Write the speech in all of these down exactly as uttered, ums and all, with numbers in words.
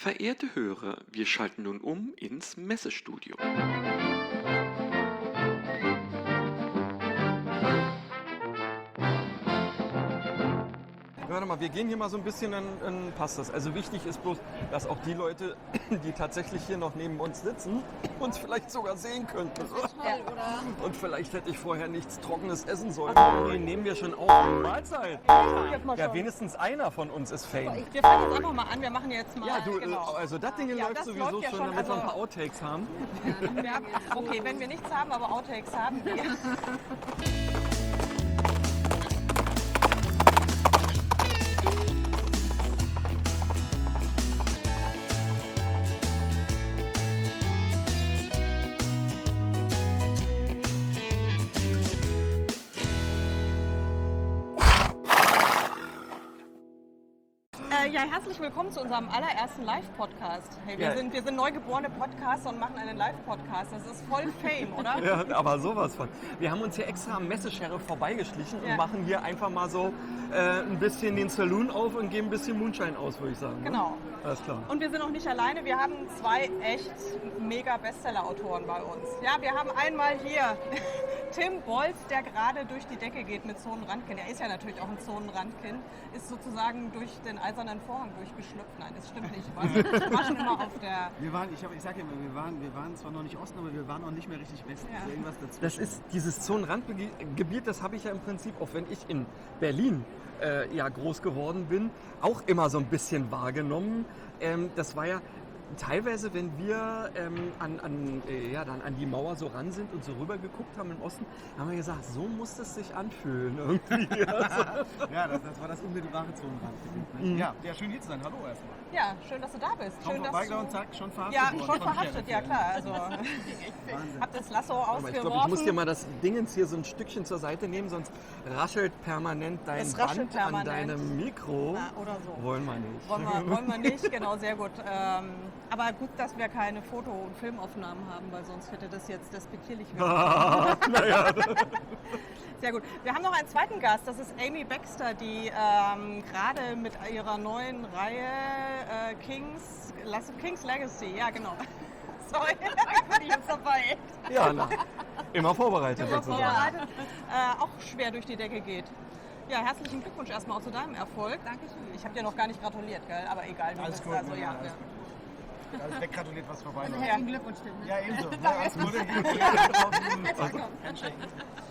Verehrte Hörer, wir schalten nun um ins Messestudio. Warte mal, wir gehen hier mal so ein bisschen, dann, dann passt das. Also wichtig ist bloß, dass auch die Leute, die tatsächlich hier noch neben uns sitzen, uns vielleicht sogar sehen könnten. Das ist toll, oder? Und vielleicht hätte ich vorher nichts Trockenes essen sollen. Nee, nehmen wir schon auf. Mahlzeit. Ja, wenigstens einer von uns ist Fame. Wir fangen jetzt einfach mal an, wir machen jetzt mal... Ja, du, genau. also das Ding Ja, läuft das sowieso läuft ja schon, schon, damit wir ein also- paar Outtakes haben. Ja, okay, wenn wir nichts haben, aber Outtakes haben wir. Äh, ja, herzlich willkommen zu unserem allerersten Live-Podcast. Hey, wir, Ja. sind, wir sind neugeborene Podcaster und machen einen Live-Podcast. Das ist voll Fame, oder? Ja, aber sowas von. Wir haben uns hier extra am Messesheriff vorbeigeschlichen Ja. und machen hier einfach mal so äh, ein bisschen den Saloon auf und geben ein bisschen Moonshine aus, würde ich sagen. ne? Genau. Alles klar. Und wir sind auch nicht alleine, wir haben zwei echt mega Bestseller-Autoren bei uns. Ja, wir haben einmal hier Tim Bolz, der gerade durch die Decke geht mit Zonenrandkind. Er ist ja natürlich auch ein Zonenrandkind, ist sozusagen durch den eisernen Vorhang durchgeschlüpft. Nein, das stimmt nicht. Wir war schon immer auf der... Wir waren, ich, hab- ich sag ja immer, wir waren, wir waren zwar noch nicht Osten, aber wir waren auch nicht mehr richtig Westen. Ja. Also irgendwas dazwischen. Das ist dieses Zonenrandgebiet, das habe ich ja im Prinzip, auch wenn ich in Berlin äh, ja groß geworden bin, auch immer so ein bisschen wahrgenommen. Ähm, das war ja teilweise, wenn wir ähm, an, an, äh, ja, dann an die Mauer so ran sind und so rüber geguckt haben im Osten, haben wir gesagt, so muss es sich anfühlen irgendwie. Also, ja, das, das war das unmittelbare Zonenrandgebiet. Ne? Mhm. Ja, ja, schön hier zu sein. Hallo erstmal. Ja, schön, dass du da bist. Kaum Schön, dass vorbeigelaufen, du... zack, schon verhaftet Ja, worden schon von verhaftet, ja Sheriff. klar. Also, Wahnsinn. hab das Lasso aber ich ausgeworfen. glaube, ich muss dir mal das Dingens hier so ein Stückchen zur Seite nehmen, sonst raschelt permanent dein Es raschelt Band an permanent. deinem Mikro. Na, oder so. Wollen wir nicht. Wollen wir, wollen wir nicht, genau, sehr gut. Ähm, aber gut, dass wir keine Foto- und Filmaufnahmen haben, weil sonst hätte das jetzt despektierlich werden. naja. Sehr gut. Wir haben noch einen zweiten Gast, das ist Amy Baxter, die ähm, gerade mit ihrer neuen Reihe äh, Kings, Las- King's Legacy, ja genau. Sorry, danke für die jetzt dabei. Ja, na, immer vorbereitet sozusagen. Vorbereitet, äh, auch schwer durch die Decke geht. Ja, herzlichen Glückwunsch erstmal auch zu deinem Erfolg. Dankeschön. Ich habe dir noch gar nicht gratuliert, gell? Aber egal. Du Alles bist gut, also, ja, ja, alles ja. gut. Alles weggratuliert, was vorbei war. Herzlichen Glückwunsch, Tim. Ja, ebenso. Ne? Alles Gute. Handshake.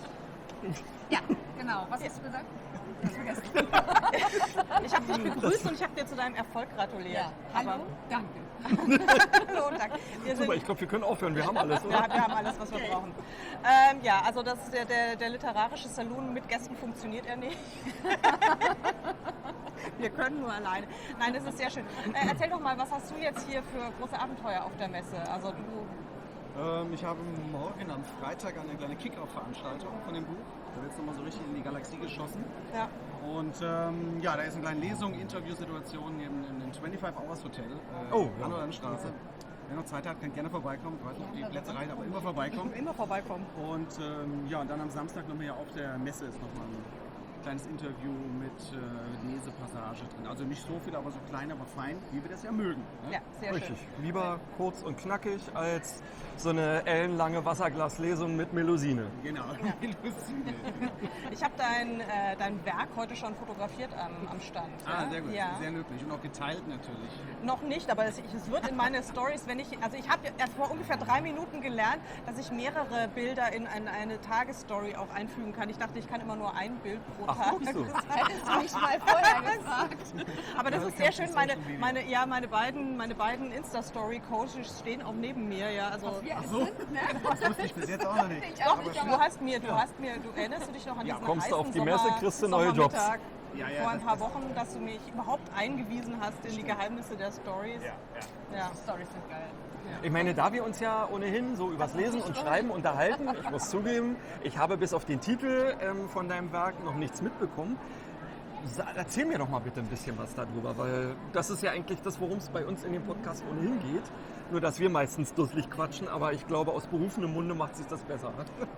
Ja, genau. Was hast du gesagt? Das vergessen. Ich habe dich begrüßt und ich habe dir zu deinem Erfolg gratuliert. Ja, hallo, danke. Hallo und Dank. Wir Super, sind, ich glaube, wir können aufhören. Wir haben alles, oder? ja, wir haben alles, was wir brauchen. Ähm, ja, also das ist der, der, der literarische Saloon mit Gästen funktioniert er nicht. Wir können nur alleine. Nein, das ist sehr schön. Äh, erzähl doch mal, was hast du jetzt hier für große Abenteuer auf der Messe? Also du, Ähm, ich habe morgen am Freitag eine kleine Kick-Off-Veranstaltung von dem Buch. Da wird es nochmal so richtig in die Galaxie geschossen. ja. Und ähm, ja, da ist eine kleine Lesung, Interviewsituation im, im, im fünfundzwanzig Hours Hotel. Äh, Oh, ja. an der Straße. Wer noch Zeit hat, kann gerne vorbeikommen. Ich weiß nicht, ob die Plätze reichen, aber immer vorbeikommen. immer vorbeikommen. Und ähm, ja, und dann am Samstag nochmal hier auf der Messe ist nochmal ein kleines Interview mit äh, Lesepassage drin. Also nicht so viel, aber so klein, aber fein, wie wir das ja mögen. Ne? Ja, sehr Richtig. schön. Lieber kurz und knackig als so eine ellenlange Wasserglaslesung mit Melusine. Genau. Ich habe dein, äh, dein Werk heute schon fotografiert am, am Stand. Ah, ja? sehr gut. Ja. Sehr löblich. Und auch geteilt natürlich. Noch nicht, aber es, es wird in meine Stories, wenn ich, also ich habe erst vor ungefähr drei Minuten gelernt, dass ich mehrere Bilder in eine, eine Tagesstory auch einfügen kann. Ich dachte, ich kann immer nur ein Bild pro Ach, Tag. guckst du. Hättest du mich mal vorher gefragt. Aber das Ja, ist sehr das schön. ist Meine, Social Media. meine, ja, meine beiden, meine beiden Insta-Story-Coaches stehen auch neben mir. Ja, also, Wir so. sind, ne? Das wusste ich bis jetzt auch noch nicht. Ich doch, auch nicht, du aber hast mir, du hast mir, du erinnerst du dich noch an Ja, diesen kommst du heißen auf die Sommer, Messe, kriegst du neue Jobs. Sommermittag Ja, ja, vor ein das- paar das- Wochen, dass du mich überhaupt eingewiesen hast in die Geheimnisse der Stories. Ja. die Storys sind geil. Ich meine, da wir uns ja ohnehin so übers Lesen und Schreiben unterhalten, ich muss zugeben, ich habe bis auf den Titel ähm, von deinem Werk noch nichts mitbekommen. Sa- Erzähl mir doch mal bitte ein bisschen was darüber, weil das ist ja eigentlich das, worum es bei uns in dem Podcast ohnehin geht. Nur, dass wir meistens dusselig quatschen, aber ich glaube, aus berufenem Munde macht sich das besser.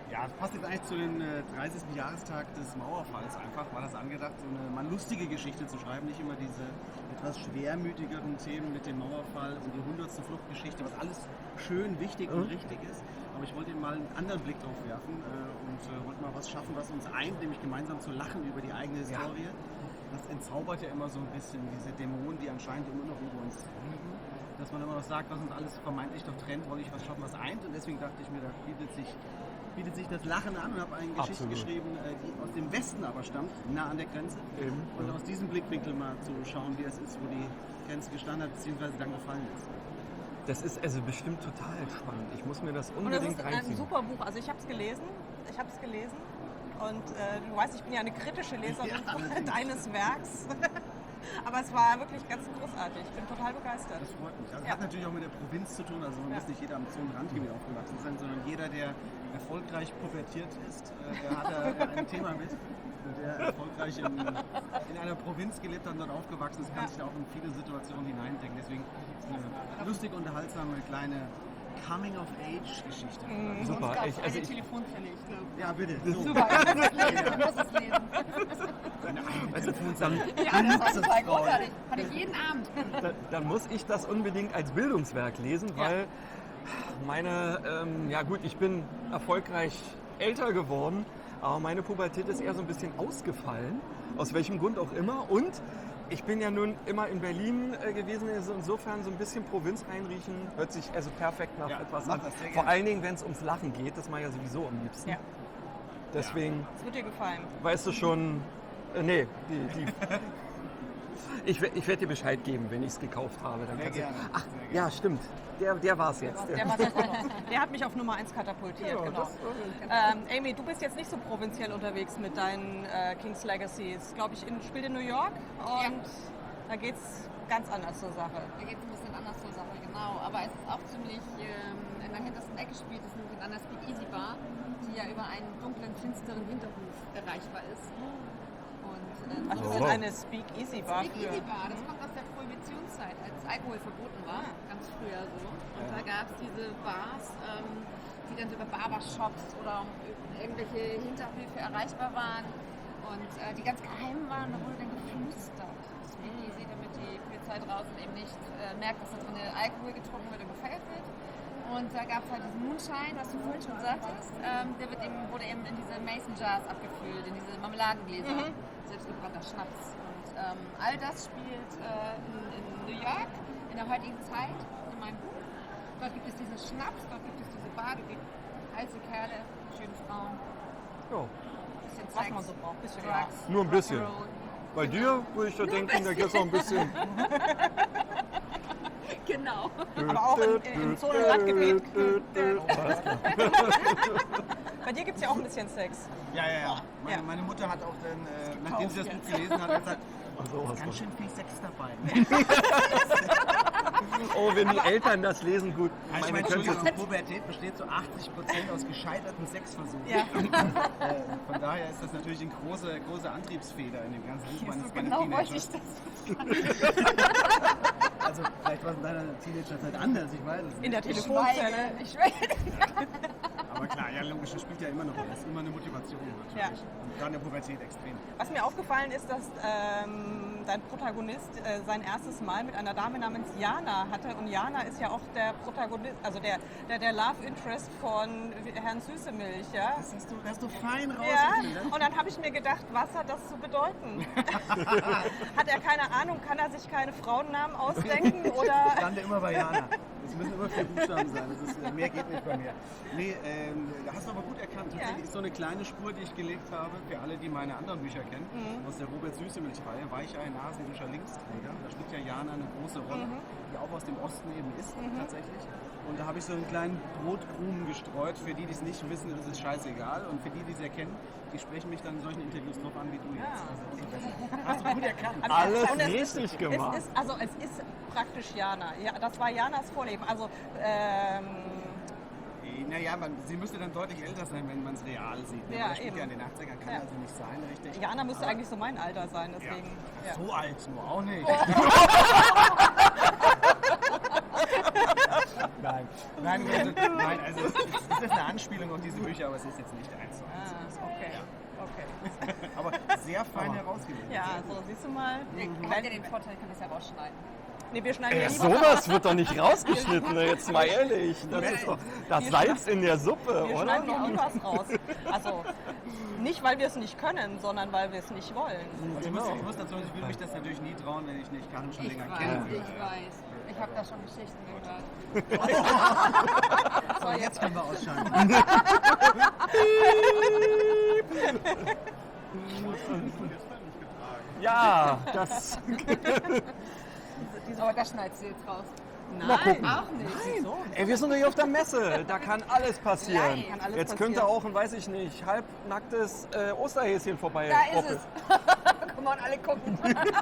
Ja, das passt jetzt eigentlich zu dem äh, dreißigsten Jahrestag des Mauerfalls einfach, war das angedacht, so eine mal lustige Geschichte zu schreiben, nicht immer diese etwas schwermütigeren Themen mit dem Mauerfall und die hundertste Fluchtgeschichte, was alles schön, wichtig und richtig ist. Aber ich wollte eben mal einen anderen Blick drauf werfen äh, und äh, wollte mal was schaffen, was uns eint, nämlich gemeinsam zu lachen über die eigene Historie. Ja. Das entzaubert ja immer so ein bisschen diese Dämonen, die anscheinend immer noch über uns liegen. Dass man immer noch sagt, was uns alles vermeintlich doch trennt, wollte ich was schaffen, was eint. Und deswegen dachte ich mir, da bietet sich, bietet sich das Lachen an und habe eine Geschichte Absolut. geschrieben, äh, die aus dem Westen aber stammt, nah an der Grenze. Eben. Und aus diesem Blickwinkel mal zu schauen, wie es ist, wo die Grenze gestanden hat, beziehungsweise dann gefallen ist. Das ist also bestimmt total spannend. Ich muss mir das Und das unbedingt ist ein reinziehen. super Buch. Also ich habe es gelesen. Ich habe es gelesen. Und äh, du weißt, ich bin ja eine kritische Leserin Ja, deines Werks. Aber es war wirklich ganz großartig. Ich bin total begeistert. Das freut mich. Also Ja. hat natürlich auch mit der Provinz zu tun. Also man Ja. muss nicht jeder am Zonenrandgebiet aufgewachsen sein, sondern jeder, der erfolgreich pubertiert ist, äh, der hat da ein Thema mit. Und der erfolgreich in, in einer Provinz gelebt hat und dort aufgewachsen ist, kann Ja. sich da auch in viele Situationen hineindenken. Deswegen ist es eine lustig unterhaltsame kleine Coming-of-Age-Geschichte. Mhm. Super. Gab Ich, es also eine ich, Telefonfälle, ich glaube. Ja, bitte. So. Super, ich muss es lesen, ich muss es lesen. Eine eigene also, Telefonzelle. dann, Ja, das war total großartig. Hatte ich jeden Abend. dann, dann muss ich das unbedingt als Bildungswerk lesen, weil meine, ähm, ja gut, ich bin erfolgreich älter geworden, aber meine Pubertät ist eher so ein bisschen ausgefallen, aus welchem Grund auch immer. Und ich bin ja nun immer in Berlin äh, gewesen, also insofern so ein bisschen Provinz reinriechen, hört sich also perfekt nach Ja, etwas mach an. das sehr Vor gerne. allen Dingen, wenn es ums Lachen geht, das mache ich ja sowieso am liebsten. Ja. Deswegen, Es wird dir gefallen. weißt du schon, äh, nee, die, die, ich, we- ich werde dir Bescheid geben, wenn ich es gekauft habe. Dann Sehr kannst du- gerne. Ach, Sehr gerne. ja, stimmt. Der, der war es jetzt. Der, war's jetzt auch noch. Der hat mich auf Nummer eins katapultiert, Ja, genau. das, Ähm, Amy, du bist jetzt nicht so provinziell unterwegs mit deinen äh, King's Legacies. Glaube ich, in, spielt in New York und da geht es ganz anders zur Sache. Da geht es ein bisschen anders zur Sache, genau. Aber es ist auch ziemlich ähm, in der hintersten Ecke spielt, es nämlich in einer Speakeasy Bar, die ja über einen dunklen, finsteren Hinterhof erreichbar ist. Und, ähm, Was ist Oh. denn eine Speak-Easy-Bar für? Speakeasy Bar, das kommt aus der Prohibitionszeit, als Alkohol verboten war, ganz früher so. Und da gab es diese Bars, ähm, die dann so über Barbershops oder irgendwelche Hinterhöfe erreichbar waren und äh, die ganz geheim waren, da wurde dann geflüstert. Speakeasy, damit die Polizei draußen eben nicht äh, merkt, dass da drin Alkohol getrunken wird und gefeiert wird. Und da gab es halt diesen Moonshine, was du vorhin schon sagtest, ähm, der wird eben, wurde eben in diese Mason Jars abgefüllt, in diese Marmeladengläser, Mhm. selbstgebrannter Schnaps. Und ähm, all das spielt äh, in, in New York in der heutigen Zeit, in meinem Buch. Dort gibt es diesen Schnaps, dort gibt es diese Bar, dort gibt es heiße Kerle, schöne Frauen, Ja. bisschen Was Sex, man so braucht. Bisschen Drugs, Nur ein bisschen. Rock'n'Roll. Bei dir würde ich da denken, da geht es noch ein bisschen. Genau. Aber auch in- in- im Zonenrandgebiet. Alles klar. Bei dir gibt es ja auch ein bisschen Sex. Ja, ja, ja. Meine, Ja. meine Mutter hat auch dann, äh, nachdem sie das Buch gelesen hat, gesagt, Ach so, was ganz war- schön viel Sex dabei. Oh, wenn die Eltern das lesen, gut. Also ich Meine meine, können Entschuldigung, Pubertät besteht zu achtzig Prozent aus gescheiterten Sexversuchen. Ja. Äh, von daher ist das natürlich eine große, große Antriebsfeder in dem ganzen Buch meines, So meines genau wollte ich Teenagers. das. Also vielleicht war es in deiner Teenagerzeit anders, ich weiß es nicht. In der Ich Telefonzelle. schweige, ich schweige. Aber klar, ja logisch, das spielt ja immer noch eine, ist immer eine Motivation natürlich. Ja. Und gerade in der Pubertät extrem. Was mir aufgefallen ist, dass ähm, dein Protagonist äh, sein erstes Mal mit einer Dame namens Jana hatte. Und Jana ist ja auch der Protagonist, also der, der, der Love Interest von Herrn Süßemilch. Ja? Das hast du, das hast du fein Ja, rausgefunden. und dann habe ich mir gedacht, was hat das zu bedeuten? Hat er keine Ahnung, kann er sich keine Frauennamen ausdenken? Ich Oder lande immer bei Jana. Das müssen immer vier Buchstaben sein. Das ist, mehr geht nicht bei mir. Nee, ähm, da hast du aber gut erkannt. Tatsächlich Ja. ist so eine kleine Spur, die ich gelegt habe, für alle, die meine anderen Bücher kennen, Mhm. aus der Robert Süßemilch-Reihe, Weichei, Nasenduscher, Linksträger. Da spielt ja Jana eine große Rolle, Mhm. die auch aus dem Osten eben ist, tatsächlich. Und da habe ich so einen kleinen Brotkrumen gestreut. Für die, die es nicht wissen, ist es scheißegal. Und für die, die es erkennen, die sprechen mich dann in solchen Interviews drauf an, wie du jetzt. Ja. Also umso besser. Hast du gut erkannt. Also, Alles und es richtig ist, gemacht. Es ist, also es ist praktisch Jana. Ja, das war Janas Vorleben. Also ähm, Naja, man, sie müsste dann deutlich älter sein, wenn man es real sieht. Ne? Ja, Aber das spielt eben. ja in den achtzigern, kann Ja. also nicht sein, richtig. Jana müsste Aber- eigentlich so mein Alter sein, deswegen. Ja. So alt nur auch nicht. Nein, nein, also, nein, also es ist, es ist eine Anspielung auf diese Bücher, aber es ist jetzt nicht eins zu eins. Ah, okay. Okay. Aber sehr fein herausgewählt. Ja, so siehst du mal. Ich habe ja den Vorteil, ich kann das ja rausschneiden. Nee, wir schneiden Ey, ja lieber. sowas wird doch nicht rausgeschnitten, ne? Jetzt mal ehrlich. Das ist doch das Wir Salz in der Suppe, Wir oder? schneiden doch nie was raus. Also nicht, weil wir es nicht können, sondern weil wir es nicht wollen. Und ich, muss, ich muss dazu sagen, ich würde mich das natürlich nie trauen, wenn ich nicht Karin schon Ich länger weiß, kenne. ich weiß. Ich habe da schon Geschichten gehört. So, jetzt können wir ausschalten. Ja, das. Aber das schneidest du jetzt raus. Mal gucken. Auch nicht. So. Ey, wir sind doch hier auf der Messe. Da kann alles passieren. Nein, kann alles Jetzt passieren. könnte auch ein, weiß ich nicht, halbnacktes äh, Osterhäschen vorbei. Da ist es. Guck mal, und alle gucken.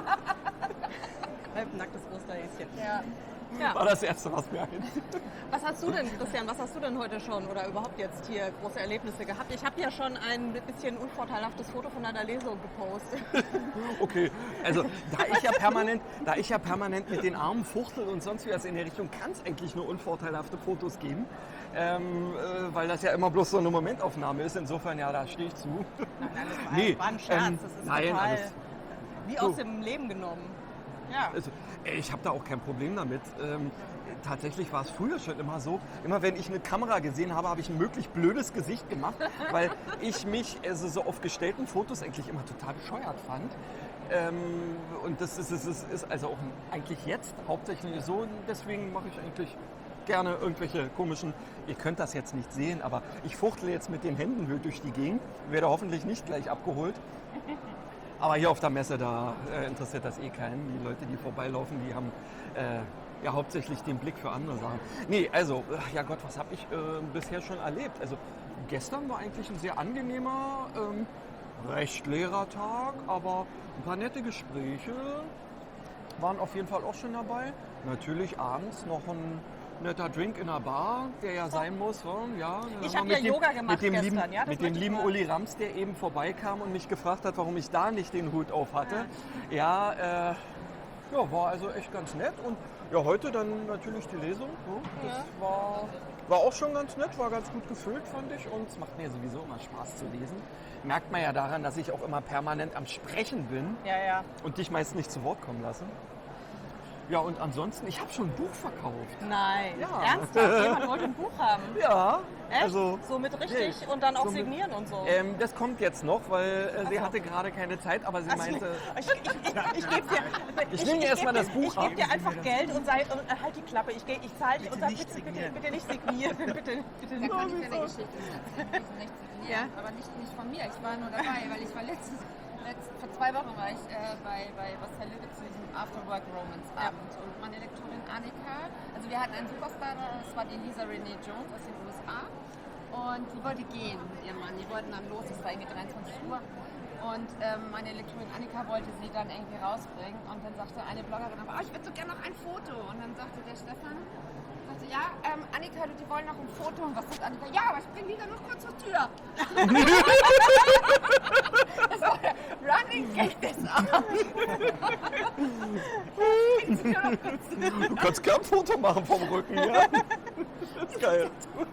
Halbnacktes Osterhäschen. Ja. Ja. War das Erste, was mir einfiel. Was hast du denn, Christian, was hast du denn heute schon oder überhaupt jetzt hier große Erlebnisse gehabt? Ich habe ja schon ein bisschen unvorteilhaftes Foto von einer Lesung gepostet. Okay, also da ich ja permanent, da ich ja permanent mit den Armen fuchtel und sonst wie was in der Richtung, kann es eigentlich nur unvorteilhafte Fotos geben, ähm, äh, weil das ja immer bloß so eine Momentaufnahme ist. Insofern, ja, da stehe ich zu. Nein, nein, das war, Nee, war ein Scherz. ähm, das ist nein, total alles- wie aus dem Leben genommen. Ja. Also, ey, ich habe da auch kein Problem damit. Ähm, tatsächlich war es früher schon immer so, immer wenn ich eine Kamera gesehen habe, habe ich ein möglichst blödes Gesicht gemacht, weil ich mich also so auf gestellten Fotos eigentlich immer total bescheuert fand. Ähm, und das ist, ist, ist, ist also auch eigentlich jetzt hauptsächlich so. Und deswegen mache ich eigentlich gerne irgendwelche komischen, ihr könnt das jetzt nicht sehen, aber ich fuchtle jetzt mit den Händen wild durch die Gegend, werde hoffentlich nicht gleich abgeholt. Aber hier auf der Messe, da äh, interessiert das eh keinen. Die Leute, die vorbeilaufen, die haben äh, ja hauptsächlich den Blick für andere Sachen. Nee, also, ach ja Gott, was habe ich äh, bisher schon erlebt? Also gestern war eigentlich ein sehr angenehmer, ähm, recht leerer Tag, aber ein paar nette Gespräche waren auf jeden Fall auch schon dabei. Natürlich abends noch ein netter Drink in der Bar, der ja sein muss. Ja, Ich dann hab mit ja dem- Yoga gemacht mit dem gestern, lieben, ja, das mit dem möchte ich lieben mal- Uli Rams, der eben vorbeikam und mich gefragt hat, warum ich da nicht den Hut auf hatte. Ja, äh, ja, war also echt ganz nett. Und ja, heute dann natürlich die Lesung. So. Das war, war auch schon ganz nett, war ganz gut gefüllt, fand ich. Und es macht mir sowieso immer Spaß zu lesen. Merkt man ja daran, dass ich auch immer permanent am Sprechen bin Ja, ja. und dich meist nicht zu Wort kommen lasse. Ja, und ansonsten, ich habe schon ein Buch verkauft. Nein, Ja. ernsthaft? Jemand wollte ein Buch haben. Ja, Echt? also so mit richtig nee, und dann auch so mit- signieren und so. ähm, das kommt jetzt noch, weil äh, sie so. hatte gerade keine Zeit, aber sie Also, meinte, ich ich, ich, ich gebe dir, Ich nehme erst mal geb das dir- Buch Ich ab. gebe dir einfach Geld und, sei, und äh, halt die Klappe. Ich, geh- ich zahle dich Bitte und sag, nicht bitte, bitte, signieren. bitte nicht signieren. bitte, bitte Da nicht. kann ich dir eine Geschichte erzählen. Die ist nicht signiert, Ja. aber nicht, nicht von mir. Ich war nur dabei, weil ich war letztes, letzt, vor zwei Wochen war ich äh, bei, bei Marcel Lübbe zu diesem Afterwork-Romance-Abend. Und meine Lektorin Annika, also wir hatten einen Superstar, das war die Lisa Renee Jones aus den U S A. Und die wollte gehen mit ihrem Mann. Die wollten dann los, es war irgendwie dreiundzwanzig Uhr. Und ähm, meine Lektorin Annika wollte sie dann irgendwie rausbringen. Und dann sagte eine Bloggerin, aber oh, ich würde so gerne noch ein Foto. Und dann sagte der Stefan, sagte, ja, ähm, Annika, die wollen noch ein Foto. Und was sagt Annika? Ja, aber ich bringe die dann noch kurz zur Tür. Das war der Running Gag des Abends. Bringt sie nur noch kurz zur Tür. du kannst gern ein Foto machen vom Rücken, ja? Das ist geil.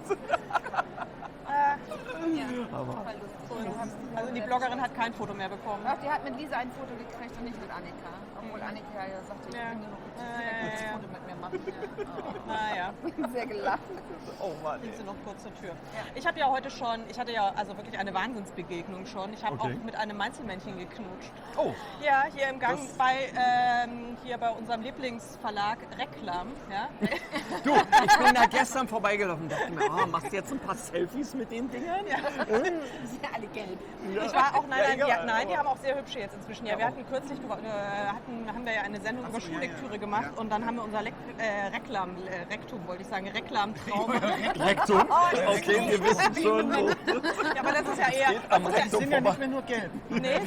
Ja, Aber war lustig. Also die Bloggerin hat kein Foto mehr bekommen. Ach, die hat mit Lisa ein Foto gekriegt und nicht mit Annika. Obwohl Annika ja sagte, ich Ja. will nur noch kurz Ja, ja, ein ja. Foto mit mir machen. Ja. Naja. Oh. Sehr gelacht. oh Mann. Bringt sie noch kurz zur Tür. Ich habe ja heute schon, ich hatte ja also wirklich eine Wahnsinnsbegegnung schon. Ich habe Okay. auch mit einem Mainzelmännchen geknutscht. Oh, Ja, hier im Gang Das- bei, ähm, hier bei unserem Lieblingsverlag Reklam. Ja? du, ich bin da gestern vorbeigelaufen und dachte mir, ah, machst du jetzt ein paar Selfies mit den Dingern? Die sind ja alle gelb. Ich war auch, nein, Ja, nein, egal, die, nein, die aber- haben auch sehr hübsche jetzt inzwischen. Ja, wir hatten kürzlich, äh, hatten, haben wir ja eine Sendung über so, ja, Schuhlektüre ja. gemacht Ja. und dann haben wir unser Lek äh, Reklam, äh, Rektum, wollte ich sagen, Reklamtraum. Rektum? Okay, wir wissen schon. So. Ja, aber das ist ja eher. Am Das ist Rektum sind ja nicht vorbei. mehr nur gelb. ja, nee,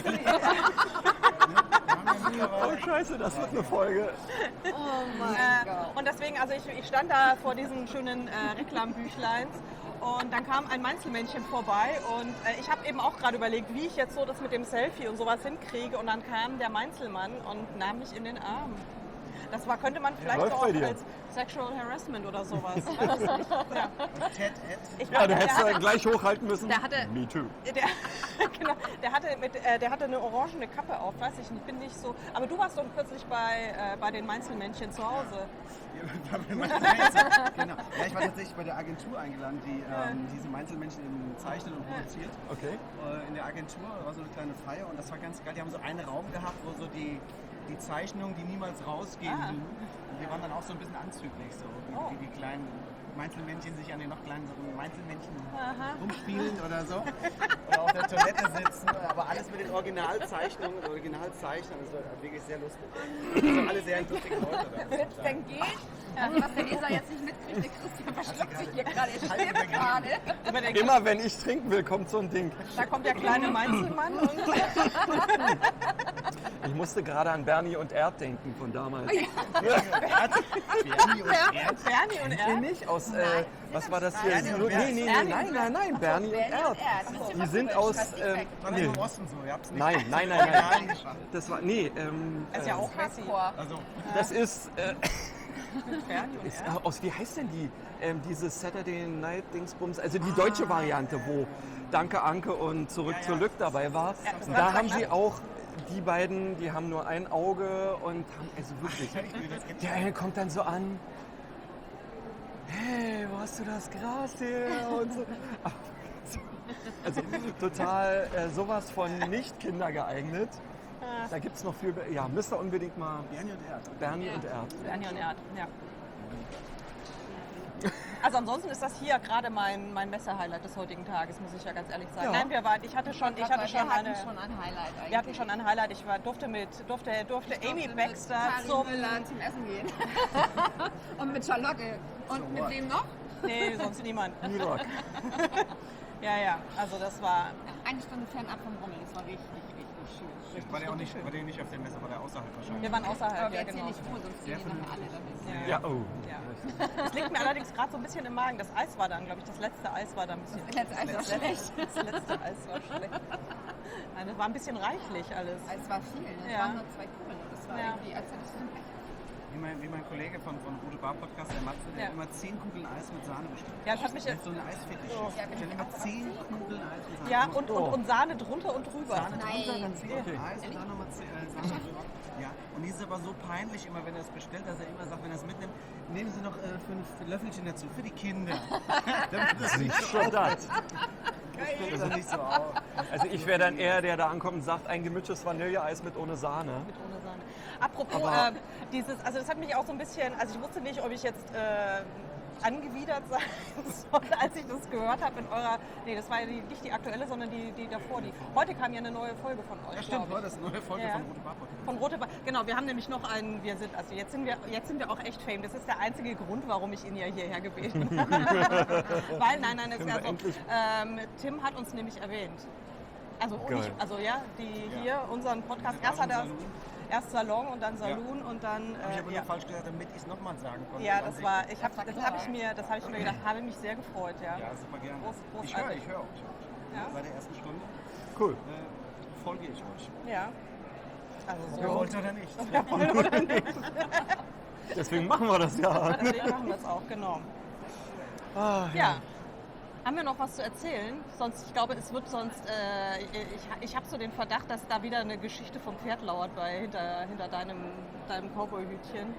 Oh Scheiße, das wird eine Folge. Oh mein Äh, Gott. und deswegen, also ich, ich stand da vor diesen schönen äh, Reklambüchleins und dann kam ein Mainzelmännchen vorbei und äh, ich habe eben auch gerade überlegt, wie ich jetzt so das mit dem Selfie und sowas hinkriege und dann kam der Mainzelmann und nahm mich in den Arm. Das war, könnte man vielleicht Läuft auch bei dir. als Sexual Harassment oder sowas. Ich weiß es nicht. Ja. Ted Ed. Ich Ja, weiß, du der hättest hatte- ja gleich hochhalten müssen. Der hatte- Me too. Der, genau, der, hatte mit, äh, der hatte eine orangene Kappe auf, weiß ich nicht, bin nicht so. Aber du warst doch kürzlich bei, äh, bei den Mainzelmännchen zu Hause. genau. Ja, ich war tatsächlich bei der Agentur eingeladen, die ähm, diese Einzelmännchen eben zeichnet und produziert. Okay. Äh, in der Agentur war so eine kleine Feier und das war ganz geil. Die haben so einen Raum gehabt, wo so die, die Zeichnungen, die niemals rausgehen, Ah. hingen. Und wir waren dann auch so ein bisschen anzüglich, so wie, Oh. wie die kleinen Einzelmännchen sich an den noch kleineren Einzelmännchen Aha. rumspielen oder so. Oder auf der Toilette sitzen. Aber alles mit den Originalzeichnungen, Originalzeichnern. Das war wirklich sehr lustig. Also alle sehr lustige Leute da. Wenn es denn geht, also was der Leser jetzt nicht mitkriegt, der Christian verschluckt sich hier gerade, er stirbt gerade. Aber der, Immer wenn ich trinken will, kommt so ein Ding. da kommt der kleine Mainzelmann und Ich musste gerade an Bernie und Erd denken von damals. Bernie und Erd. Bernie und Nee, er. nicht aus, äh, was war das hier? Bernie und Nee, Bert. nee, nee, Bernie nein, und nein, nein, Bernie und Bernie Erd. und Erd. Die sind aus, ähm, War nee, nee. im Osten so, ihr habt's nicht. nein, nein, nein, nein. Das war, nee, ähm, Das ist ja äh, auch Messi. Hardcore. Also, das ist, äh, Bernie und ist er. äh, aus, wie heißt denn die, ähm, diese Saturday Night Dingsbums, also die deutsche Variante, wo Danke Anke und Zurück Ja, ja. zur Lück dabei war. das Und war da haben knapp. sie auch, die beiden, die haben nur ein Auge und haben, also wirklich, der eine kommt dann so an, hey, wo hast du das Gras her? Und so. Also total äh, sowas von nicht kindergeeignet. Da gibt es noch viel, be- ja, müsst ihr unbedingt mal Bernie und Erd. Bernie und Erd. Bernie und er. Ja. Also ansonsten ist das hier gerade mein, mein Messer-Highlight des heutigen Tages, muss ich ja ganz ehrlich sagen. Ja. Nein, wir waren, ich hatte schon, ich hatte wir schon hatten eine, schon ein Highlight eigentlich. wir hatten schon ein Highlight. Ich war, durfte mit, durfte, durfte Amy durfte Baxter mit zum, Karin Müller zum Essen gehen. Und mit Charlotte. Und mit wem noch? nee, sonst niemand. New York. Ja, ja, also das war, Eine Stunde fernab vom Rummel. Das war richtig, richtig schön. War der auch nicht, war der nicht auf der Messe, war der außerhalb wahrscheinlich. wir waren außerhalb, Aber wir ja erzählen genau. nicht wo, sonst Sehr gehen die nachher alle damit. Ja, oh. Ja. Es liegt mir allerdings gerade so ein bisschen im Magen. Das Eis war dann, glaube ich, das letzte Eis war da ein bisschen. Das letzte Eis war schlecht. Das letzte Eis war schlecht. Nein, das war ein bisschen reichlich alles. Es war viel, ne? es Ja. waren nur zwei Kugeln. Und das war Ja. irgendwie, als hättest du ein Becher. Wie mein, wie mein Kollege von, von Rote Bar Podcast, der Matze, der Ja. hat immer zehn Kugeln Eis mit Sahne bestellt. Ja, das hat mich Der ist so ein Eisfetisch. Oh. Der hat immer zehn Kugeln Eis mit Sahne. Ja, und, und, und Sahne drunter und drüber. Sahne drunter, Nein. dann zehn Okay. Eis und dann nochmal zehn äh, Sahne drüber. Ja, und die ist aber so peinlich immer, wenn er es bestellt, dass er immer sagt, wenn er es mitnimmt, nehmen Sie noch äh, fünf Löffelchen dazu, für die Kinder. Damit das nicht so Schon das. das sieht nicht so aus. Also ich wäre dann eher der, der ankommt und sagt, ein gemischtes Vanilleeis mit ohne Sahne. Mit ohne Sahne. Apropos, Aber- äh, dieses, also das hat mich auch so ein bisschen, also ich wusste nicht, ob ich jetzt äh, angewidert sein soll, als ich das gehört habe in eurer, nee, das war ja die, nicht die aktuelle, sondern die, die davor. Die, heute kam ja eine neue Folge von euch, Ja, stimmt, glaub heute ist eine neue Folge Ja. von Rote Bar Podcast. Von Rote Bar. Genau, wir haben nämlich noch einen, wir sind, also jetzt sind wir, jetzt sind wir auch echt fame. Das ist der einzige Grund, warum ich ihn ja hierher gebeten habe. Weil, nein, nein, das Können ist wir ja endlich- so. Ähm, Tim hat uns nämlich erwähnt. Also, Geil. nicht, also ja, die Ja. hier, unseren Podcast, Wir erst hat er haben Salon. erst Salon und dann Saloon und dann, Hab ich äh, aber ja. nur falsch gesagt, damit ich es nochmal sagen konnte. Ja, Wann das ich- war, ich hab, war das klar. habe ich mir, das habe ich mir gedacht, habe mich sehr gefreut, ja. Ja, super gerne. Groß- ich höre, großartig. ich höre euch. Ja? Bei der ersten Stunde Cool. äh, folge ich euch. Ja. Also so. Wer wollte oder nicht? Deswegen machen wir das ja. Deswegen machen wir es auch, genau. Ah, Ja. Haben wir noch was zu erzählen? Sonst, ich glaube, es wird sonst, äh, ich, ich habe so den Verdacht, dass da wieder eine Geschichte vom Pferd lauert bei, hinter, hinter deinem, deinem Cowboy-Hütchen.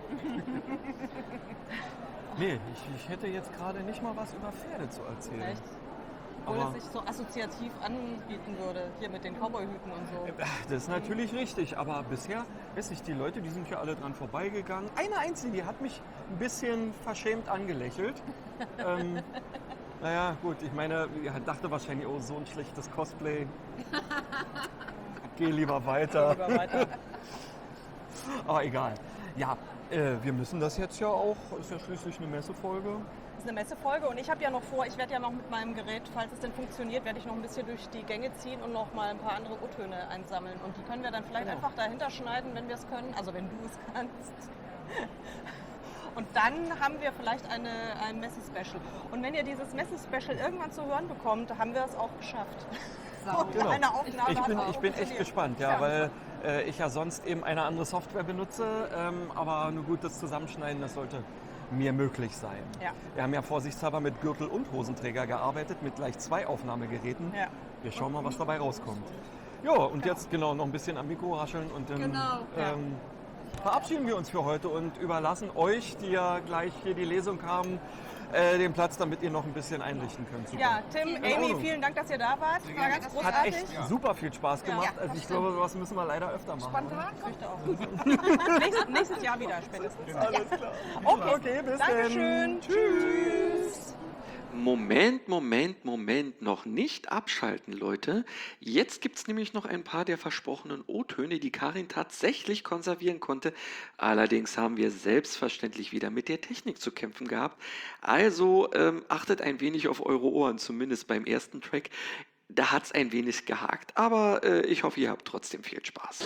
Nee, ich, ich hätte jetzt gerade nicht mal was über Pferde zu erzählen. Echt? Obwohl Aber- es sich so assoziativ anbieten würde, hier mit den Cowboy-Hüten und so. Das ist natürlich richtig, aber bisher, weiß ich, die Leute, die sind hier alle dran vorbeigegangen. Eine einzige, die hat mich ein bisschen verschämt angelächelt. ähm, naja, gut, ich meine, ich dachte wahrscheinlich, oh, so ein schlechtes Cosplay. Geh lieber weiter. Lieber weiter. Aber egal. Ja, äh, wir müssen das jetzt ja auch, ist ja schließlich eine Messefolge. Das ist eine Messefolge und ich habe ja noch vor, ich werde ja noch mit meinem Gerät, falls es denn funktioniert, werde ich noch ein bisschen durch die Gänge ziehen und noch mal ein paar andere O-Töne einsammeln. Und die können wir dann vielleicht Genau. einfach dahinter schneiden, wenn wir es können, also wenn du es kannst. Und dann haben wir vielleicht eine, ein Messe-Special. Und wenn ihr dieses Messe-Special irgendwann zu hören bekommt, haben wir es auch geschafft. Sau. Genau. Eine Aufnahme Ich hat bin, auch ich bin echt funktioniert. gespannt, ja, Ja. weil äh, ich ja sonst eben eine andere Software benutze, ähm, aber nur gut, das Zusammenschneiden, das sollte mir möglich sein. Ja. Wir haben ja vorsichtshalber mit Gürtel und Hosenträger gearbeitet, mit gleich zwei Aufnahmegeräten. Ja. Wir schauen mal, was dabei rauskommt. Ja, und jetzt genau noch ein bisschen am Mikro rascheln und dann Genau, ja. ähm, verabschieden wir uns für heute und überlassen euch, die ja gleich hier die Lesung haben, äh, den Platz, damit ihr noch ein bisschen einlichten könnt. Super. Ja, Tim, In Amy, Ordnung. vielen Dank, dass ihr da wart. War ganz Hat großartig. echt super viel Spaß gemacht. Ja, also ich glaube, sowas müssen wir leider öfter machen. Spontan fürchte auch. nächstes, nächstes Jahr wieder spätestens. Alles klar. Okay, okay, bis Dankeschön. dann. Tschüss. Moment, Moment, Moment, noch nicht abschalten, Leute. Jetzt gibt es nämlich noch ein paar der versprochenen O-Töne, die Karin tatsächlich konservieren konnte. Allerdings haben wir selbstverständlich wieder mit der Technik zu kämpfen gehabt. Also ähm, achtet ein wenig auf eure Ohren, zumindest beim ersten Track. Da hat es ein wenig gehakt, aber äh, ich hoffe, ihr habt trotzdem viel Spaß.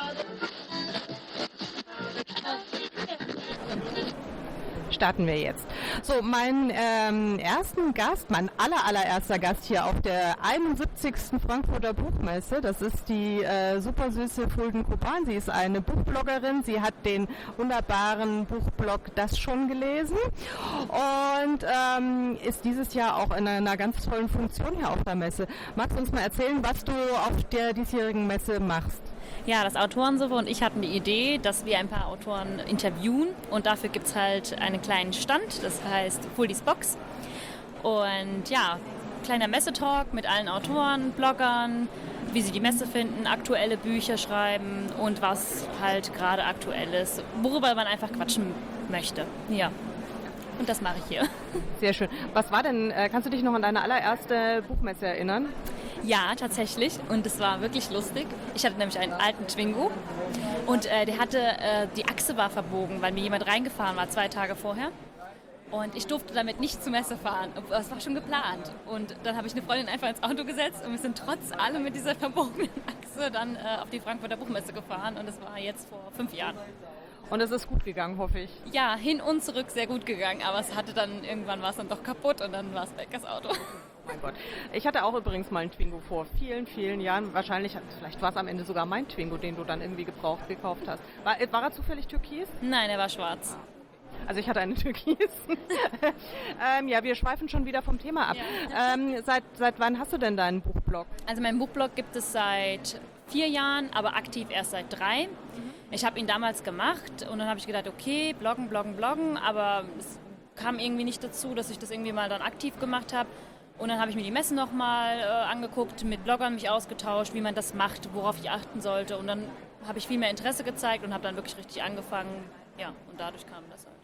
Starten wir jetzt. So, mein ähm, ersten Gast, mein aller, allererster Gast hier auf der einundsiebzigsten Frankfurter Buchmesse, das ist die äh, super süße Fulden Kopan. Sie ist eine Buchbloggerin. Sie hat den wunderbaren Buchblog Das schon gelesen und ähm, ist dieses Jahr auch in einer ganz tollen Funktion hier auf der Messe. Magst du uns mal erzählen, was du auf der diesjährigen Messe machst? Ja, das Autorensuppe und ich hatten die Idee, dass wir ein paar Autoren interviewen und dafür gibt es halt einen kleinen Stand, das heißt Fuldis Box. Und ja, kleiner Messetalk mit allen Autoren, Bloggern, wie sie die Messe finden, aktuelle Bücher schreiben und was halt gerade aktuell ist, worüber man einfach quatschen möchte. Ja, und das mache ich hier. Sehr schön. Was war denn, äh, kannst du dich noch an deine allererste Buchmesse erinnern? Ja, tatsächlich. Und es war wirklich lustig. Ich hatte nämlich einen alten Twingo und äh, der hatte, äh, die Achse war verbogen, weil mir jemand reingefahren war zwei Tage vorher. Und ich durfte damit nicht zur Messe fahren. Das war schon geplant. Und dann habe ich eine Freundin einfach ins Auto gesetzt und wir sind trotz allem mit dieser verbogenen Achse dann äh, auf die Frankfurter Buchmesse gefahren. Und das war jetzt vor fünf Jahren. Und es ist gut gegangen, hoffe ich. Ja, hin und zurück sehr gut gegangen. Aber es hatte dann, irgendwann war es dann doch kaputt und dann war es weg, das Auto. Mein Gott. Ich hatte auch übrigens mal einen Twingo vor vielen, vielen Jahren. Wahrscheinlich, vielleicht war es am Ende sogar mein Twingo, den du dann irgendwie gebraucht gekauft hast. War, war er zufällig türkis? Nein, er war schwarz. Also ich hatte einen türkis. ähm, ja, wir schweifen schon wieder vom Thema ab. Ja. Ähm, seit, seit wann hast du denn deinen Buchblog? Also meinen Buchblog gibt es seit vier Jahren, aber aktiv erst seit drei. Mhm. Ich habe ihn damals gemacht und dann habe ich gedacht, okay, bloggen, bloggen, bloggen, aber es kam irgendwie nicht dazu, dass ich das irgendwie mal dann aktiv gemacht habe. Und dann habe ich mir die Messen nochmal äh, angeguckt, mit Bloggern mich ausgetauscht, wie man das macht, worauf ich achten sollte. Und dann habe ich viel mehr Interesse gezeigt und habe dann wirklich richtig angefangen. Ja, und dadurch kam das halt.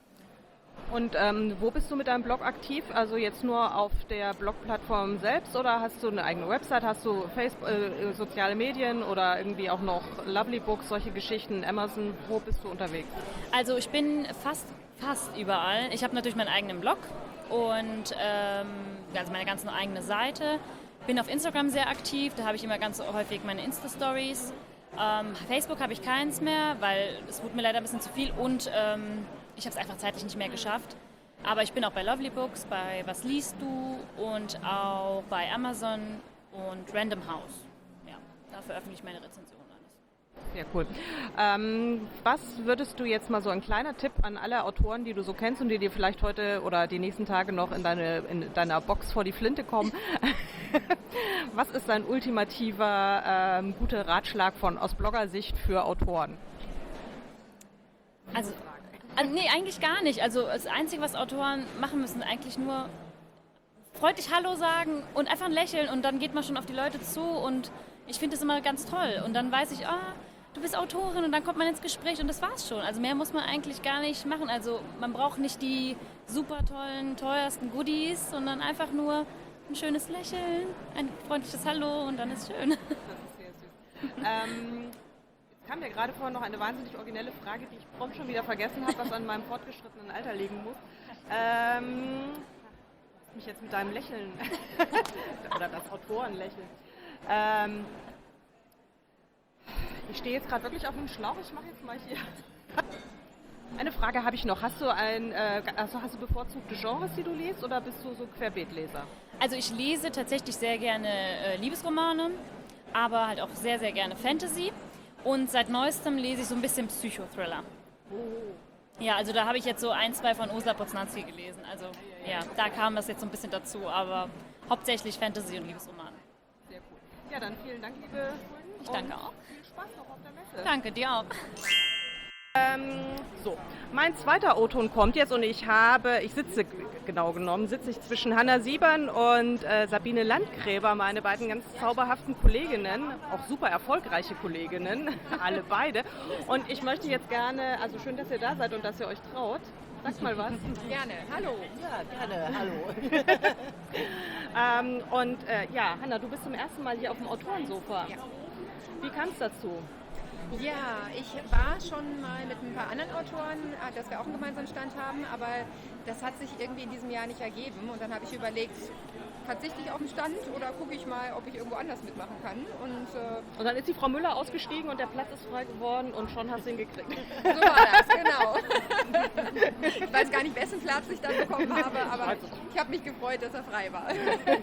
Und ähm, wo bist du mit deinem Blog aktiv? Also jetzt nur auf der Blogplattform selbst oder hast du eine eigene Website? Hast du Facebook, äh, soziale Medien oder irgendwie auch noch Lovely Books, solche Geschichten, Amazon? Wo bist du unterwegs? Also ich bin fast, fast überall. Ich habe natürlich meinen eigenen Blog und ähm, also meine ganz eigene Seite. Bin auf Instagram sehr aktiv, da habe ich immer ganz häufig meine Insta-Stories. Ähm, Facebook habe ich keins mehr, weil es wurde mir leider ein bisschen zu viel und ähm, ich habe es einfach zeitlich nicht mehr geschafft. Aber ich bin auch bei Lovely Books, bei Was liest du und auch bei Amazon und Random House. Ja, da veröffentliche ich meine Rezensionen alles. Sehr cool. Ähm, was würdest du jetzt mal so ein kleiner Tipp an alle Autoren, die du so kennst und die dir vielleicht heute oder die nächsten Tage noch in, deine, in deiner Box vor die Flinte kommen? Was ist dein ultimativer ähm, guter Ratschlag von aus Bloggersicht für Autoren? Also, also, nee, eigentlich gar nicht. Also das Einzige, was Autoren machen müssen, ist eigentlich nur freundlich Hallo sagen und einfach ein Lächeln und dann geht man schon auf die Leute zu und ich finde das immer ganz toll. Und dann weiß ich, ah, du bist Autorin und dann kommt man ins Gespräch und das war's schon. Also mehr muss man eigentlich gar nicht machen. Also man braucht nicht die super tollen, teuersten Goodies, sondern einfach nur ein schönes Lächeln, ein freundliches Hallo und dann ist schön. Das ist sehr süß. ähm, jetzt kam mir gerade vorhin noch eine wahnsinnig originelle Frage, die ich prompt schon wieder vergessen habe, was an meinem fortgeschrittenen Alter liegen muss. Ähm, lass mich jetzt mit deinem Lächeln oder das Autorenlächeln. Ähm, ich stehe jetzt gerade wirklich auf dem Schlauch. Ich mache jetzt mal hier. Eine Frage habe ich noch. Hast du ein, äh, also hast du bevorzugte Genres, die du liest, oder bist du so Querbeetleser? Also ich lese tatsächlich sehr gerne äh, Liebesromane, aber halt auch sehr, sehr gerne Fantasy. Und seit neuestem lese ich so ein bisschen Psychothriller. Ja, also da habe ich jetzt so ein, zwei von Ursula Poznanski gelesen. Also ja, da kam das jetzt so ein bisschen dazu, aber hauptsächlich Fantasy und Liebesromane. Sehr cool. Ja, dann vielen Dank, liebe Freunde. Ich danke und auch. Viel Spaß noch auf der Messe. Danke, dir auch. Ähm, so, mein zweiter O-Ton kommt jetzt und ich habe, ich sitze, genau genommen, sitze ich zwischen Hanna Siebern und äh, Sabine Landgräber, meine beiden ganz zauberhaften Kolleginnen, auch super erfolgreiche Kolleginnen, alle beide. Und ich möchte jetzt gerne, also schön, dass ihr da seid und dass ihr euch traut. Sagt mal was. Gerne. Hallo. Ja, gerne, hallo. ähm, und äh, ja, Hanna, du bist zum ersten Mal hier auf dem Autorensofa. Ja. Wie kam es dazu? Ja, ich war schon mal mit ein paar anderen Autoren, äh, dass wir auch einen gemeinsamen Stand haben, aber das hat sich irgendwie in diesem Jahr nicht ergeben. Und dann habe ich überlegt, verzichte ich auf den Stand oder gucke ich mal, ob ich irgendwo anders mitmachen kann. Und, äh, Und dann ist die Frau Müller ausgestiegen und der Platz ist frei geworden und schon hast du ihn gekriegt. so war das, genau. Ich weiß gar nicht, wessen Platz ich dann bekommen habe, aber ich habe mich gefreut, dass er frei war.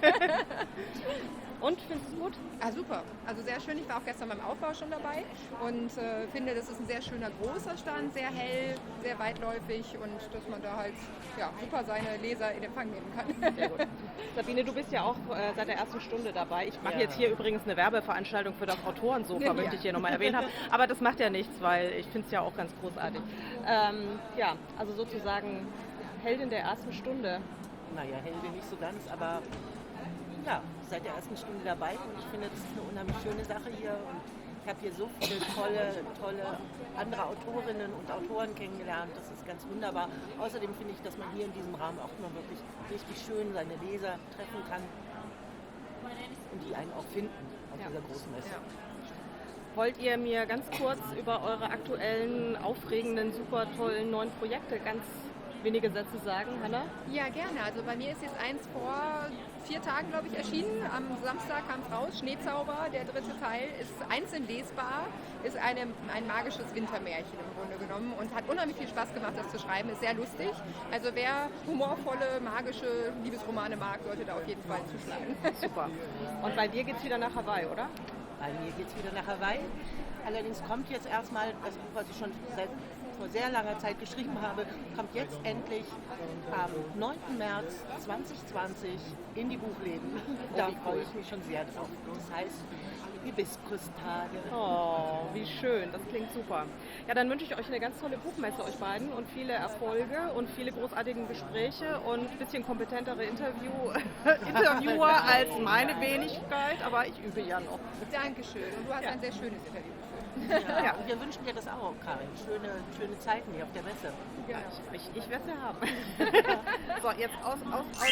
Und, findest du es gut? Ah, super. Also sehr schön. Ich war auch gestern beim Aufbau schon dabei und äh, finde, das ist ein sehr schöner, großer Stand, sehr hell, sehr weitläufig und dass man da halt ja, super seine Leser in Empfang nehmen kann. Sehr gut. Sabine, du bist ja auch äh, seit der ersten Stunde dabei. Ich mache Ja. jetzt hier übrigens eine Werbeveranstaltung für das Autorensofa, Ja. möchte ich hier nochmal erwähnt haben. Aber das macht ja nichts, weil ich finde es ja auch ganz großartig. Ähm, ja, also sozusagen Heldin der ersten Stunde. Naja, Heldin nicht so ganz, aber ja, seit der ersten Stunde dabei und ich finde, das ist eine unheimlich schöne Sache hier und ich habe hier so viele tolle, tolle andere Autorinnen und Autoren kennengelernt, das ist ganz wunderbar. Außerdem finde ich, dass man hier in diesem Rahmen auch immer wirklich richtig schön seine Leser treffen kann und die einen auch finden auf Ja. dieser großen Messe. Ja. Wollt ihr mir ganz kurz über eure aktuellen, aufregenden, super tollen neuen Projekte ganz wenige Sätze sagen, Hanna? Ja, gerne. Also bei mir ist jetzt eins vor vier Tagen, glaube ich, erschienen. Am Samstag kam es raus. Schneezauber, der dritte Teil, ist einzeln lesbar, ist eine, ein magisches Wintermärchen im Grunde genommen und hat unheimlich viel Spaß gemacht, das zu schreiben. Ist sehr lustig. Also wer humorvolle, magische Liebesromane mag, sollte da auf jeden Fall zuschlagen. Super. Und bei dir geht's wieder nach Hawaii, oder? Bei mir geht es wieder nach Hawaii. Allerdings kommt jetzt erstmal das Buch, was ich schon seit vor sehr langer Zeit geschrieben habe, kommt jetzt endlich am neunten März zweitausendzwanzig in die Buchläden. Da freue ich mich schon sehr drauf. Das heißt Hibiskustage. Oh, wie schön, das klingt super. Ja, dann wünsche ich euch eine ganz tolle Buchmesse, euch beiden, und viele Erfolge und viele großartige Gespräche und ein bisschen kompetentere Interview Interviewer als meine Wenigkeit, aber ich übe ja noch. Dankeschön. Und du hast Ja. ein sehr schönes Interview geführt. Ja, Ja. und wir wünschen dir das auch, Karin. Schöne, schöne Zeiten hier auf der Messe. Ja, ich, ich, ich werde sie haben. So, jetzt aus, aus, aus.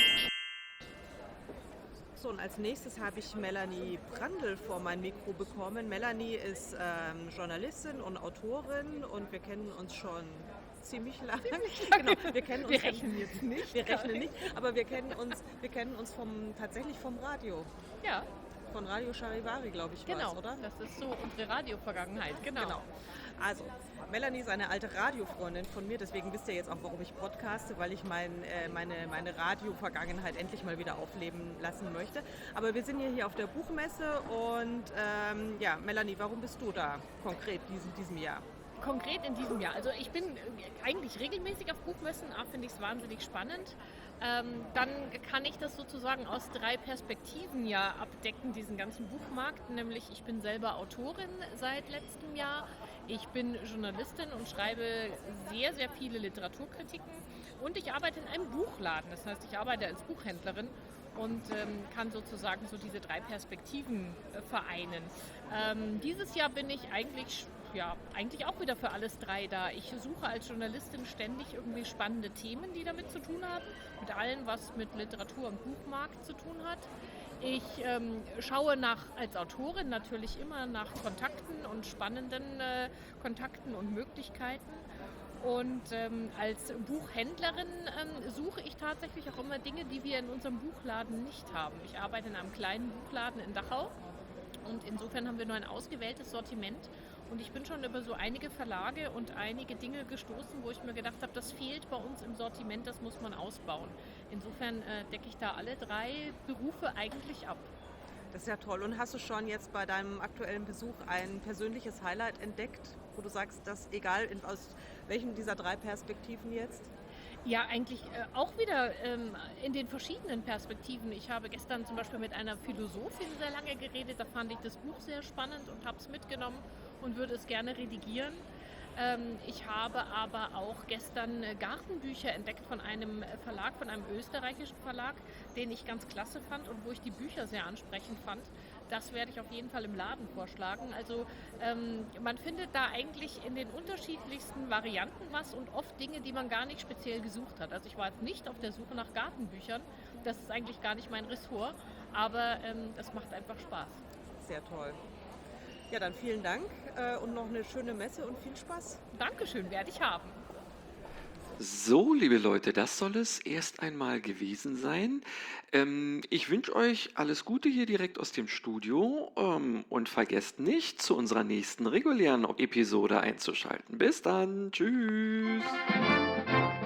So, und als nächstes habe ich Melanie Brandl vor mein Mikro bekommen. Melanie ist ähm, Journalistin und Autorin und wir kennen uns schon ziemlich lange. Genau, wir kennen uns Wir rechnen jetzt nicht. Wir rechnen nicht, aber wir kennen uns, wir kennen uns vom, tatsächlich vom Radio. Ja, Von Radio Charivari, glaube ich, genau. war's, oder? Das ist so unsere Radiovergangenheit, genau. Genau. Also, Melanie ist eine alte Radiofreundin von mir, deswegen wisst ihr jetzt auch, warum ich podcaste, weil ich mein, äh, meine, meine Radio-Vergangenheit endlich mal wieder aufleben lassen möchte. Aber wir sind ja hier auf der Buchmesse und ähm, ja, Melanie, warum bist du da konkret in diesem Jahr? Konkret in diesem Jahr. Also ich bin äh, eigentlich regelmäßig auf Buchmessen, A finde ich es wahnsinnig spannend. Ähm, dann kann ich das sozusagen aus drei Perspektiven ja abdecken, diesen ganzen Buchmarkt. Nämlich ich bin selber Autorin seit letztem Jahr. Ich bin Journalistin und schreibe sehr, sehr viele Literaturkritiken. Und ich arbeite in einem Buchladen. Das heißt, ich arbeite als Buchhändlerin und ähm, kann sozusagen so diese drei Perspektiven äh, vereinen. Ähm, dieses Jahr bin ich eigentlich, ja, eigentlich auch wieder für alles drei da. Ich suche als Journalistin ständig irgendwie spannende Themen, die damit zu tun haben, mit allem, was mit Literatur und Buchmarkt zu tun hat. Ich ähm, schaue nach, als Autorin natürlich immer nach Kontakten und spannenden äh, Kontakten und Möglichkeiten. Und ähm, als Buchhändlerin ähm, suche ich tatsächlich auch immer Dinge, die wir in unserem Buchladen nicht haben. Ich arbeite in einem kleinen Buchladen in Dachau und insofern haben wir nur ein ausgewähltes Sortiment Und ich bin schon über so einige Verlage und einige Dinge gestoßen, wo ich mir gedacht habe, das fehlt bei uns im Sortiment, das muss man ausbauen. Insofern äh, decke ich da alle drei Berufe eigentlich ab. Das ist ja toll. Und hast du schon jetzt bei deinem aktuellen Besuch ein persönliches Highlight entdeckt, wo du sagst, dass egal in, aus welchen dieser drei Perspektiven jetzt? Ja, eigentlich äh, auch wieder ähm, in den verschiedenen Perspektiven. Ich habe gestern zum Beispiel mit einer Philosophin sehr lange geredet, da fand ich das Buch sehr spannend und habe es mitgenommen und würde es gerne redigieren. Ähm, ich habe aber auch gestern äh, Gartenbücher entdeckt von einem Verlag, von einem österreichischen Verlag, den ich ganz klasse fand und wo ich die Bücher sehr ansprechend fand. Das werde ich auf jeden Fall im Laden vorschlagen. Also ähm, man findet da eigentlich in den unterschiedlichsten Varianten was und oft Dinge, die man gar nicht speziell gesucht hat. Also ich war jetzt nicht auf der Suche nach Gartenbüchern, das ist eigentlich gar nicht mein Ressort, aber ähm, das macht einfach Spaß. Sehr toll. Ja, dann vielen Dank äh, und noch eine schöne Messe und viel Spaß. Dankeschön, werde ich haben. So, liebe Leute, das soll es erst einmal gewesen sein. Ähm, ich wünsche euch alles Gute hier direkt aus dem Studio ähm, und vergesst nicht, zu unserer nächsten regulären Episode einzuschalten. Bis dann, tschüss.